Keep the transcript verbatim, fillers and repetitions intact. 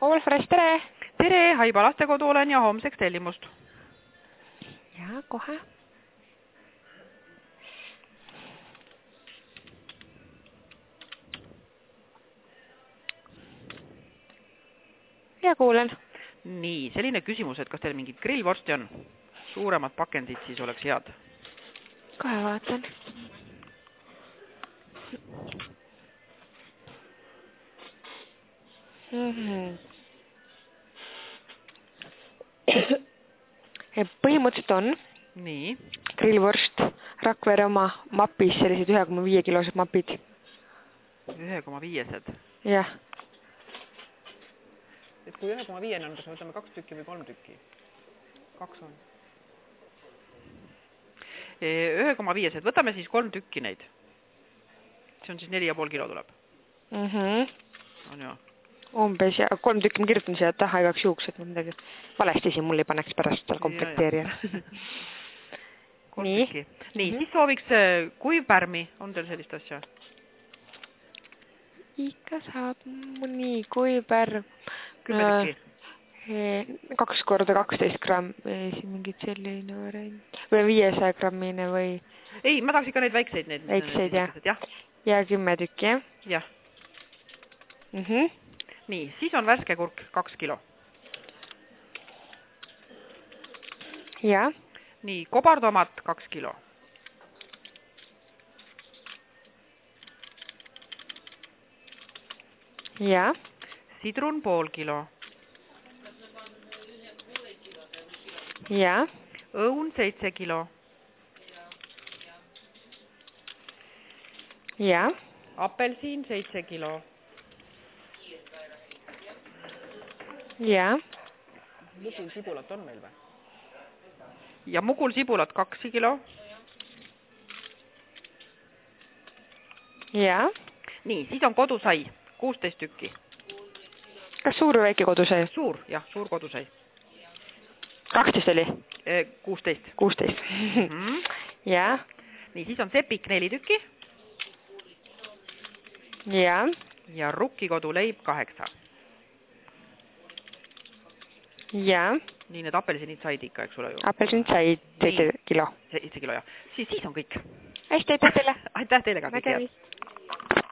Olfres, tere! Tere, Haiba lastekodu olen ja homseks tellimust. Ja, kohe. Ja kuulen. Nii, selline küsimus, et kas teil mingid grillvorsti on? Suuremad pakendid siis oleks head. Kohe vaatan. Mm-hmm. Põhimõtteliselt on Nii. grillvorst Rakvere oma mapis, sellised ühe koma viie kilosed mapid. ühe koma viiesed? Jah. Et kui ühe koma viiene on, kas me võtame kaks tükki või kolm tükki? Kaks on. ühe koma viiesed, võtame siis kolm tükki neid. See on siis neli ja pool kilo tuleb. Mm-hmm. On ju? Umbes ja kolm tükki ma kirjutan siia taha igaks juhuks, et ma midagi valesti siin mul ei paneks pärast seal komplekteerijana. Nii, Nii mm-hmm. siis sooviks kuivpärmi, on teil sellist asja? Ikka saab nii kuivpärm. Kümme tükki? Kaks korda kaksteist grammi, siin mingid selline variant. Või viiesaja grammine või? Ei, ma tahaks ikka neid väikseid. Neid, väikseid, jah. jah. Ja kümme tükki, jah? Jah. Mm-hmm. Nii, siis on värske kurk kaks kilo. Ja. Nii, kobartomat kaks kilo. Ja. Sidrun pool kilo. Ja. Õun seitse kilo. Ja. Apelsiin seitse kilo. Ja. Mugul sibulat on meil või? Ja mugul sibulat kaks kilo. Ja. Nii, siis on kodusai, kuusteist tükki. Kas suur või väike kodusai? Suur, jah, suur kodusai. kaksteist oli? kuusteist. kuusteist. Mm-hmm. Ja. Nii, siis on sepik neli tükki. Ja. Ja rukkikodu leib kaheksa. Ja. Nii, need apelsinid said ikka, eks ole ju? Apelsinid said seitse kilo. seitse kilo, jah. Siis, siis on kõik. Hästi, aitäh teile. Aitäh teile ka. Nägemist.